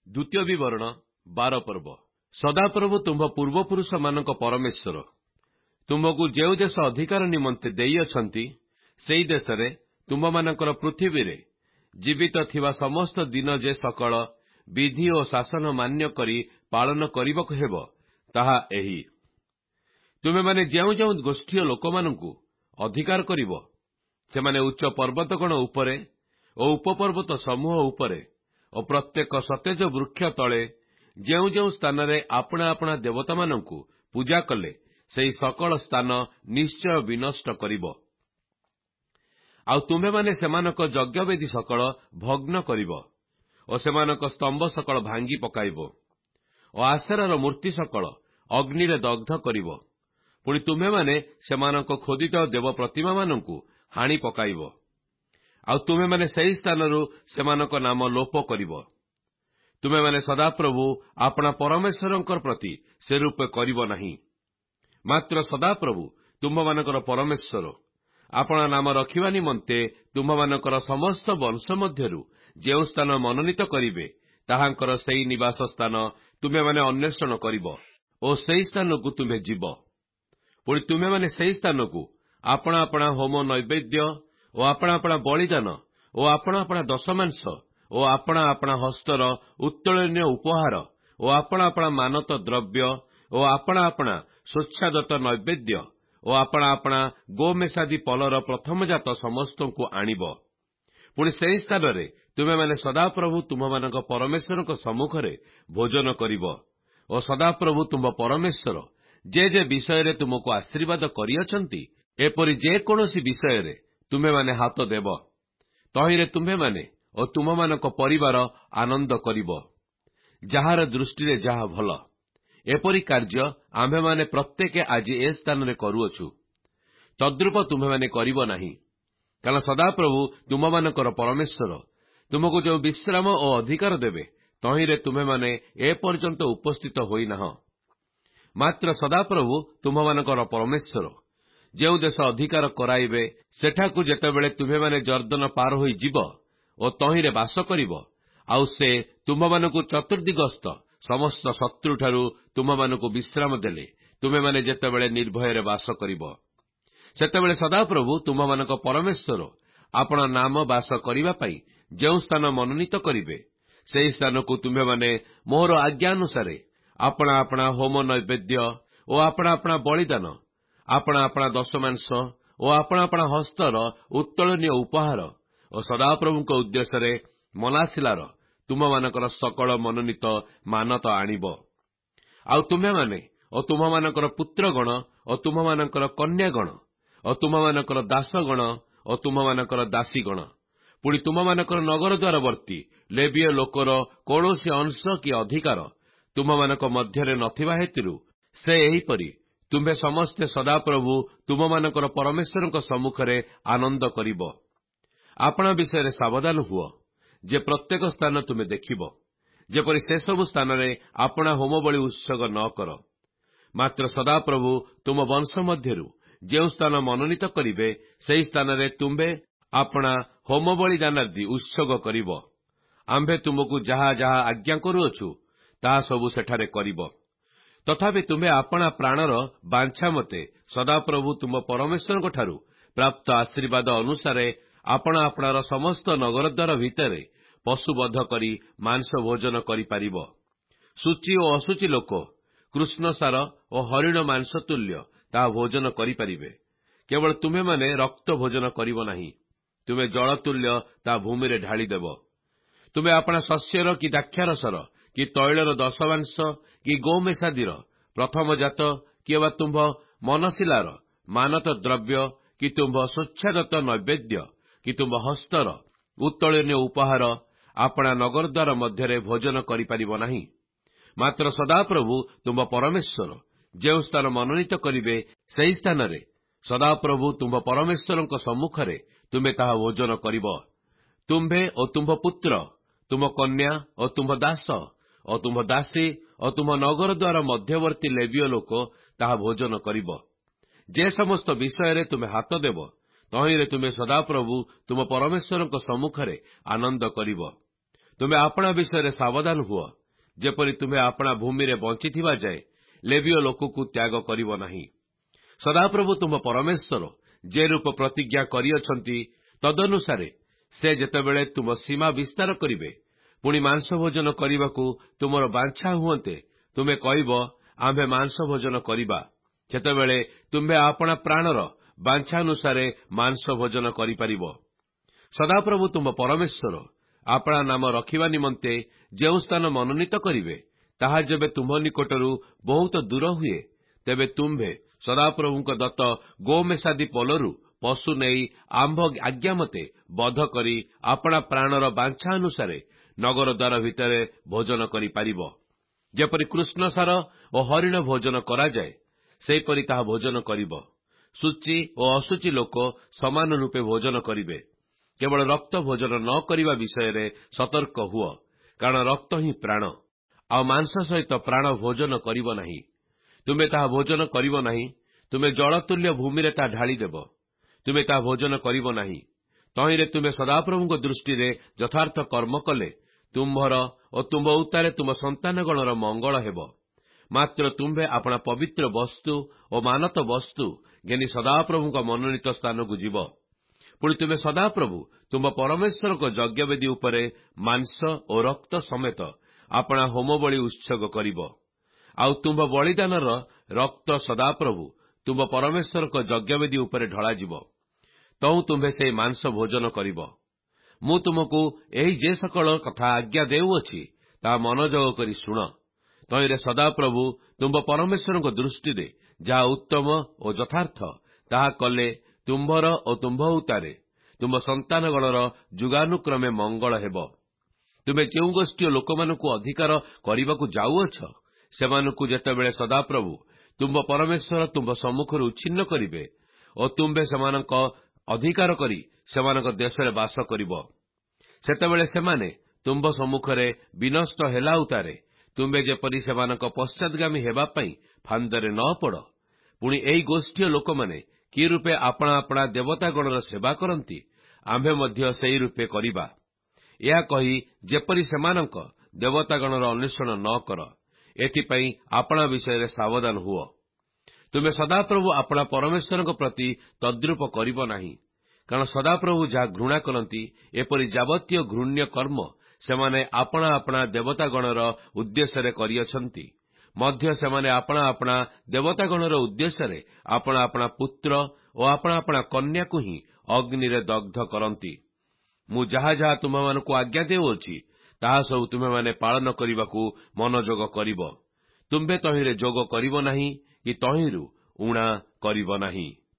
ଦ୍ୱିତୀୟ ବିବରଣ 12 ପର୍ବ। ସଦାପ୍ରଭୁ ତୁମ୍ଭ ପୂର୍ବପୁରୁଷମାନଙ୍କ ପରମେଶ୍ୱର ତୁମ୍ଭକୁ ଯେଉଁ ଦେଶ ଅଧିକାର ନିମନ୍ତେ ଦେଇଅଛନ୍ତି, ସେହି ଦେଶରେ ତୁମ୍ଭମାନଙ୍କର ପୃଥିବୀରେ ଜୀବିତ ଥିବା ସମସ୍ତ ଦିନ ଯେ ସକଳ ବିଧି ଓ ଶାସନ ମାନ୍ୟ କରି ପାଳନ କରିବାକୁ ହେବ, ତାହା ଏହି। ତୁମେମାନେ ଯେଉଁ ଯେଉଁ ଗୋଷ୍ଠୀୟ ଲୋକମାନଙ୍କୁ ଅଧିକାର କରିବ, ସେମାନେ ଉଚ୍ଚ ପର୍ବତଗଣ ଉପରେ ଓ ଉପପର୍ବତ ସମୂହ ଉପରେ ଓ ପ୍ରତ୍ୟେକ ସତେଜ ବୃକ୍ଷ ତଳେ ଯେଉଁ ଯେଉଁ ସ୍ଥାନରେ ଆପଣା ଆପଣା ଦେବତାମାନଙ୍କୁ ପୂଜା କଲେ, ସେହି ସକଳ ସ୍ଥାନ ନିଶ୍ଚୟ ବିନଷ୍ଟ କରିବ। ଆଉ ତୁମେମାନେ ସେମାନଙ୍କ ଯଜ୍ଞବେଦୀ ସକଳ ଭଗ୍ନ କରିବ ଓ ସେମାନଙ୍କ ସ୍ତମ୍ଭ ସକଳ ଭାଙ୍ଗି ପକାଇବ ଓ ଆସେରାର ମୂର୍ତ୍ତି ସକଳ ଅଗ୍ନିରେ ଦଗ୍ଧ କରିବ। ପୁଣି ତୁମେମାନେ ସେମାନଙ୍କ ଖୋଦିତ ଦେବ ପ୍ରତିମାମାନଙ୍କୁ ହାଣି ପକାଇବ। ଆଉ ତୁମେମାନେ ସେହି ସ୍ଥାନରୁ ସେମାନଙ୍କ ନାମ ଲୋପ କରିବ। ତୁମେମାନେ ସଦାପ୍ରଭୁ ଆପଣା ପରମେଶ୍ୱରଙ୍କ ପ୍ରତି ସେ ରୂପେ କରିବ ନାହିଁ। ମାତ୍ର ସଦାପ୍ରଭୁ ତୁମ୍ଭମାନଙ୍କର ପରମେଶ୍ୱର ଆପଣା ନାମ ରଖିବା ନିମନ୍ତେ ତୁମ୍ଭମାନଙ୍କର ସମସ୍ତ ବଂଶ ମଧ୍ୟରୁ ଯେଉଁ ସ୍ଥାନ ମନୋନୀତ କରିବେ, ତାହାଙ୍କର ସେହି ନିବାସ ସ୍ଥାନ ତୁମେମାନେ ଅନ୍ୱେଷଣ କରିବ ଓ ସେହି ସ୍ଥାନକୁ ତୁମେ ଯିବ। ପୁଣି ତୁମେମାନେ ସେହି ସ୍ଥାନକୁ ଆପଣା ଆପଣା ହୋମ ନୈବେଦ୍ୟ ଓ ଆପଣା ଆପଣା ବଳିଦାନ ଓ ଆପଣା ଆପଣା ଦଶମାଂଶ ଓ ଆପଣା ଆପଣା ହସ୍ତର ଉତ୍ତୋଳନୀୟ ଉପହାର ଓ ଆପଣା ଆପଣା ମାନତ ଦ୍ରବ୍ୟ ଓ ଆପଣା ଆପଣା ସ୍ୱଚ୍ଛାଦତ ନୈବେଦ୍ୟ ଓ ଆପଣା ଆପଣା ଗୋମେଷାଦି ପଲର ପ୍ରଥମଜାତ ସମସ୍ତଙ୍କୁ ଆଣିବ। ପୁଣି ସେହି ସ୍ଥାନରେ ତୁମେମାନେ ସଦାପ୍ରଭୁ ତୁମ୍ଭମାନଙ୍କ ପରମେଶ୍ୱରଙ୍କ ସମ୍ମୁଖରେ ଭୋଜନ କରିବ ଓ ସଦାପ୍ରଭୁ ତୁମ୍ଭ ପରମେଶ୍ୱର ଯେ ବିଷୟରେ ତୁମକୁ ଆଶୀର୍ବାଦ କରିଅଛନ୍ତି, ଏପରି ଯେକୌଣସି ବିଷୟରେ ତୁମେମାନେ ହାତ ଦେବ, ତହିଁରେ ତୁମେମାନେ ଓ ତୁମମାନଙ୍କ ପରିବାର ଆନନ୍ଦ କରିବ। ଯାହାର ଦୃଷ୍ଟିରେ ଯାହା ଭଲ, ଏପରି କାର୍ଯ୍ୟ ଆମ୍ଭେମାନେ ପ୍ରତ୍ୟେକ ଆଜି ଏ ସ୍ଥାନରେ କରୁଅଛୁ। ତଦ୍ରୂପ ତୁମେମାନେ କରିବ ନାହିଁ, କାରଣ ସଦାପ୍ରଭୁ ତୁମମାନଙ୍କର ପରମେଶ୍ୱର ତୁମକୁ ଯେଉଁ ବିଶ୍ରାମ ଓ ଅଧିକାର ଦେବେ, ତହିଁରେ ତୁମେମାନେ ଏପର୍ଯ୍ୟନ୍ତ ଉପସ୍ଥିତ ହୋଇନାହଁ। ମାତ୍ର ସଦାପ୍ରଭୁ ତୁମମାନଙ୍କର ପରମେଶ୍ୱର ଯେଉଁ ଦେଶ ଅଧିକାର କରାଇବେ, ସେଠାକୁ ଯେତେବେଳେ ତୁମେମାନେ ଜର୍ଦ୍ଦନ ପାର ହୋଇଯିବ ଓ ତହିଁରେ ବାସ କରିବ, ଆଉ ସେ ତୁମମାନଙ୍କୁ ଚତୁର୍ଦ୍ଦିଗସ୍ଥ ସମସ୍ତ ଶତ୍ରୁଠାରୁ ତୁମମାନଙ୍କୁ ବିଶ୍ରାମ ଦେଲେ, ତୁମେମାନେ ଯେତେବେଳେ ନିର୍ଭୟରେ ବାସ କରିବ, ସେତେବେଳେ ସଦାପ୍ରଭୁ ତୁମମାନଙ୍କ ପରମେଶ୍ୱର ଆପଣା ନାମ ବାସ କରିବା ପାଇଁ ଯେଉଁ ସ୍ଥାନ ମନୋନୀତ କରିବେ, ସେହି ସ୍ଥାନକୁ ତୁମେମାନେ ମୋହର ଆଜ୍ଞାନୁସାରେ ଆପଣା ଆପଣା ହୋମ ନୈବେଦ୍ୟ ଓ ଆପଣା ଆପଣା ବଳିଦାନ, ଆପଣା ଆପଣା ଦଶମାଂଶ ଓ ଆପଣା ଆପଣା ହସ୍ତର ଉତ୍ତୋଳନୀୟ ଉପହାର ଓ ସଦାପ୍ରଭୁଙ୍କ ଉଦ୍ଦେଶ୍ୟରେ ମନାସିଲାର ତୁମମାନଙ୍କର ସକଳ ମନୋନୀତ ମାନତ ଆଣିବ। ଆଉ ତୁମେମାନେ ଓ ତୁମମାନଙ୍କର ପୁତ୍ରଗଣ ଓ ତୁମମାନଙ୍କର କନ୍ୟାଗଣ ଓ ତୁମମାନଙ୍କର ଦାସଗଣ ଓ ତୁମମାନଙ୍କର ଦାସୀଗଣ, ପୁଣି ତୁମମାନଙ୍କର ନଗର ଦ୍ୱାରବର୍ତ୍ତୀ ଲେବୀୟ ଲୋକର କୌଣସି ଅଂଶ କି ଅଧିକାର ତୁମମାନଙ୍କ ମଧ୍ୟରେ ନଥିବା ହେତୁରୁ ସେ ଏହିପରି ତୁମ୍ଭେ ସମସ୍ତେ ସଦାପ୍ରଭୁ ତୁମମାନଙ୍କର ପରମେଶ୍ୱରଙ୍କ ସମ୍ମୁଖରେ ଆନନ୍ଦ କରିବ। ଆପଣା ବିଷୟରେ ସାବଧାନ ହୁଅ ଯେ ପ୍ରତ୍ୟେକ ସ୍ଥାନ ତୁମେ ଦେଖିବ, ଯେପରି ସେସବୁ ସ୍ଥାନରେ ଆପଣା ହୋମବଳି ଉତ୍ସର୍ଗ ନ କର। ମାତ୍ର ସଦାପ୍ରଭୁ ତୁମ ବଂଶ ମଧ୍ୟରୁ ଯେଉଁ ସ୍ଥାନ ମନୋନୀତ କରିବେ, ସେହି ସ୍ଥାନରେ ତୁମ୍ଭେ ଆପଣା ହୋମବଳି ଦାନାଦି ଉତ୍ସର୍ଗ କରିବ। ଆମ୍ଭେ ତୁମକୁ ଯାହା ଯାହା ଆଜ୍ଞା କରୁଅଛୁ, ତାହା ସବୁ ସେଠାରେ କରିବ। ତଥାପି ତୁମ୍ଭେ ଆପଣା ପ୍ରାଣର ବାଞ୍ଛା ମତେ ସଦାପ୍ରଭୁ ତୁମ ପରମେଶ୍ୱରଙ୍କଠାରୁ ପ୍ରାପ୍ତ ଆଶୀର୍ବାଦ ଅନୁସାରେ ଆପଣା ଆପଣାର ସମସ୍ତ ନଗରଦ୍ୱାର ଭିତରେ ପଶୁବଧ କରି ମାଂସ ଭୋଜନ କରିପାରିବ। ସୂଚୀ ଓ ଅସୂଚୀ ଲୋକ କୃଷ୍ଣସାର ଓ ହରିଣ ମାଂସ ତୁଲ୍ୟ ତାହା ଭୋଜନ କରିପାରିବେ। କେବଳ ତୁମେମାନେ ରକ୍ତ ଭୋଜନ କରିବ ନାହିଁ। ତୁମେ ଜଳ ତୁଲ୍ୟ ତାହା ଭୂମିରେ ଢାଳିଦେବ। ତୁମେ ଆପଣା ଶସ୍ୟର କି ଦ୍ରାକ୍ଷାରସର କି ତୈଳର ଦଶମାଂଶ କି ଗୋମେଷାଦିର ପ୍ରଥମଜାତ କି ବା ତୁମ୍ଭ ମନଶିଲାର ମାନତ ଦ୍ରବ୍ୟ କି ତୁମ୍ଭ ସ୍ୱଚ୍ଛାଦତ ନୈବେଦ୍ୟ କି ତୁମ୍ଭ ହସ୍ତର ଉତ୍ତୋଳନୀୟ ଉପହାର ଆପଣା ନଗରଦ୍ୱାର ମଧ୍ୟରେ ଭୋଜନ କରିପାରିବ ନାହିଁ। ମାତ୍ର ସଦାପ୍ରଭୁ ତୁମ୍ଭ ପରମେଶ୍ୱର ଯେଉଁ ସ୍ଥାନ ମନୋନୀତ କରିବେ, ସେହି ସ୍ଥାନରେ ସଦାପ୍ରଭୁ ତୁମ୍ଭ ପରମେଶ୍ୱରଙ୍କ ସମ୍ମୁଖରେ ତୁମେ ତାହା ଭୋଜନ କରିବ। ତୁମ୍ଭେ ଓ ତୁମ୍ଭ ପୁତ୍ର, ତୁମ୍ଭ କନ୍ୟା ଓ ତୁମ୍ଭ ଦାସ ଓ ତୁମ୍ଭ ଦାସୀ ଓ ତୁମ୍ଭ ନଗରଦ୍ୱାର ମଧ୍ୟବର୍ତ୍ତୀ ଲେବୀୟ ଲୋକ ତାହା ଭୋଜନ କରିବ। ଯେ ସମସ୍ତ ବିଷୟରେ ତୁମେ ହାତ ଦେବ, ତହିଁରେ ତୁମେ ସଦାପ୍ରଭୁ ତୁମ ପରମେଶ୍ୱରଙ୍କ ସମ୍ମୁଖରେ ଆନନ୍ଦ କରିବ। ତୁମେ ଆପଣା ବିଷୟରେ ସାବଧାନ ହୁଅ, ଯେପରି ତୁମେ ଆପଣା ଭୂମିରେ ବଞ୍ଚିଥିବା ଯାଏ ଲେବୀୟ ଲୋକକୁ ତ୍ୟାଗ କରିବ ନାହିଁ। ସଦାପ୍ରଭୁ ତୁମ ପରମେଶ୍ୱର ଯେ ରୂପ ପ୍ରତିଜ୍ଞା କରିଅଛନ୍ତି, ତଦନୁସାରେ ସେ ଯେତେବେଳେ ତୁମ ସୀମା ବିସ୍ତାର କରିବେ, ପୁଣି ମାଂସ ଭୋଜନ କରିବାକୁ ତୁମର ବାଞ୍ଛା ହୁଅନ୍ତେ, ତୁମେ କହିବ, ଆମ୍ଭେ ମାଂସ ଭୋଜନ କରିବା। ସେତେବେଳେ ତୁମ୍ଭେ ଆପଣା ପ୍ରାଣର ବାଞ୍ଛାନୁସାରେ ମାଂସ ଭୋଜନ କରିପାରିବ। ସଦାପ୍ରଭୁ ତୁମ ପରମେଶ୍ୱର ଆପଣା ନାମ ରଖିବା ନିମନ୍ତେ ଯେଉଁ ସ୍ଥାନ ମନୋନୀତ କରିବେ, ତାହା ଯେବେ ତୁମ୍ଭ ନିକଟରୁ ବହୁତ ଦୂର ହୁଏ, ତେବେ ତୁମ୍ଭେ ସଦାପ୍ରଭୁଙ୍କ ଦତ୍ତ ଗୋମେସାଦି ପୋଲରୁ ପଶୁ ନେଇ ଆମ୍ଭ ଆଜ୍ଞା ମତେ ବଧ କରି ଆପଣା ପ୍ରାଣର ବାଞ୍ଛା ଅନୁସାରେ ନଗର ଦ୍ୱାର ଭିତରେ ଭୋଜନ କରିପାରିବ। ଯେପରି କୃଷ୍ଣସାର ଓ ହରିଣ ଭୋଜନ କରାଯାଏ, ସେହିପରି ତାହା ଭୋଜନ କରିବ। ସୂଚି ଓ ଅଶୁଚି ଲୋକ ସମାନ ରୂପେ ଭୋଜନ କରିବେ। କେବଳ ରକ୍ତ ଭୋଜନ ନ କରିବା ବିଷୟରେ ସତର୍କ ହୁଅ, କାରଣ ରକ୍ତ ହିଁ ପ୍ରାଣ, ଆଉ ମାଂସ ସହିତ ପ୍ରାଣ ଭୋଜନ କରିବ ନାହିଁ। ତୁମେ ତାହା ଭୋଜନ କରିବ ନାହିଁ। ତୁମେ ଜଳତୁଲ୍ୟ ଭୂମିରେ ତାହା ଢାଳିଦେବ। ତୁମେ ତାହା ଭୋଜନ କରିବ ନାହିଁ। ତହିଁରେ ତୁମେ ସଦାପ୍ରଭୁଙ୍କ ଦୃଷ୍ଟିରେ ଯଥାର୍ଥ କର୍ମ କଲେ ତୁମ୍ଭର ଓ ତୁମ୍ଭ ଉତ୍ତାରେ ତୁମ ସନ୍ତାନଗଣର ମଙ୍ଗଳ ହେବ। ମାତ୍ର ତୁମ୍ଭେ ଆପଣା ପବିତ୍ର ବସ୍ତୁ ଓ ମାନତ ବସ୍ତୁ ଘେନି ସଦାପ୍ରଭୁଙ୍କ ମନୋନୀତ ସ୍ଥାନକୁ ଯିବ। ପୁଣି ତୁମେ ସଦାପ୍ରଭୁ ତୁମ୍ଭ ପରମେଶ୍ୱରଙ୍କ ଯଜ୍ଞବେଦୀ ଉପରେ ମାଂସ ଓ ରକ୍ତ ସମେତ ଆପଣା ହୋମବଳି ଉତ୍ସର୍ଗ କରିବ। ଆଉ ତୁମ୍ଭ ବଳିଦାନର ରକ୍ତ ସଦାପ୍ରଭୁ ତୁମ୍ଭ ପରମେଶ୍ୱରଙ୍କ ଯଜ୍ଞବେଦୀ ଉପରେ ଢଳାଯିବ। ତହୁଁ ତୁମ୍ଭେ ସେହି ମାଂସ ଭୋଜନ କରିବ। ମୁଁ ତୁମକୁ ଏହି ଯେ ସକଳ କଥା ଆଜ୍ଞା ଦେଉଅଛି, ତାହା ମନୋଯୋଗ କରି ଶୁଣ। ତହିଁରେ ସଦାପ୍ରଭୁ ତୁମ୍ଭ ପରମେଶ୍ୱରଙ୍କ ଦୃଷ୍ଟିରେ ଯାହା ଉତ୍ତମ ଓ ଯଥାର୍ଥ, ତାହା କଲେ ତୁମ୍ଭର ଓ ତୁମ୍ଭ ଉତ୍ତାରେ ତୁମ୍ଭ ସନ୍ତାନଗଣର ଯୁଗାନୁକ୍ରମେ ମଙ୍ଗଳ ହେବ। ତୁମେ ଯେଉଁ ଗୋଷ୍ଠୀୟ ଲୋକମାନଙ୍କୁ ଅଧିକାର କରିବାକୁ ଯାଉଅଛ, ସେମାନଙ୍କୁ ଯେତେବେଳେ ସଦାପ୍ରଭୁ ତୁମ୍ଭ ପରମେଶ୍ୱର ତୁମ୍ଭ ସମ୍ମୁଖରୁ ଉଚ୍ଛିନ୍ନ କରିବେ ଓ ତୁମ୍ଭେ ସେମାନଙ୍କ ଅଧିକାର କରି ସେମାନଙ୍କ ଦେଶରେ ବାସ କରିବ, ସେତେବେଳେ ସେମାନେ ତୁମ୍ଭ ସମ୍ମୁଖରେ ବିନଷ୍ଟ ହେଲା ଉତ୍ତାରେ ତୁମ୍ଭେ ଯେପରି ସେମାନଙ୍କ ପଶ୍ଚାଦଗାମୀ ହେବା ପାଇଁ ଫାନ୍ଦରେ ନ ପଡ଼। ପୁଣି ଏହି ଗୋଷ୍ଠୀୟ ଲୋକମାନେ କି ରୂପେ ଆପଣା ଆପଣା ଦେବତାଗଣର ସେବା କରନ୍ତି, ଆମ୍ଭେ ମଧ୍ୟ ସେହି ରୂପେ କରିବା। ଏହା କହି ଯେପରି ସେମାନଙ୍କ ଦେବତାଗଣର ଅନ୍ୱେଷଣ ନ କର, ଏଥିପାଇଁ ଆପଣା ବିଷୟରେ ସାବଧାନ ହୁଅ। ତୁମେ ସଦାପ୍ରଭୁ ଆପଣା ପରମେଶ୍ୱରଙ୍କ ପ୍ରତି ତଦ୍ରୂପ କରିବ ନାହିଁ, କାରଣ ସଦାପ୍ରଭୁ ଯାହା ଘୃଣା କରନ୍ତି, ଏପରି ଯାବତୀୟ ଘୃଣ୍ୟ କର୍ମ ସେମାନେ ଆପଣା ଆପଣା ଦେବତାଗଣର ଉଦ୍ଦେଶ୍ୟରେ କରିଅଛନ୍ତି। ମଧ୍ୟ ସେମାନେ ଆପଣା ଆପଣା ଦେବତାଗଣର ଉଦ୍ଦେଶ୍ୟରେ ଆପଣା ଆପଣା ପୁତ୍ର ଓ ଆପଣା ଆପଣା କନ୍ୟାକୁ ହିଁ ଅଗ୍ନିରେ ଦଗ୍ଧ କରନ୍ତି। ମୁଁ ଯାହା ଯାହା ତୁମମାନଙ୍କୁ ଆଜ୍ଞା ଦେଉଅଛି, ତାହା ସବୁ ତୁମେମାନେ ପାଳନ କରିବାକୁ ମନୋଯୋଗ କରିବ। ତୁମ୍ଭେ ତହିଁରେ ଯୋଗ କରିବ ନାହିଁ କି ତହିଁରୁ ଊଣା କରିବ ନାହିଁ।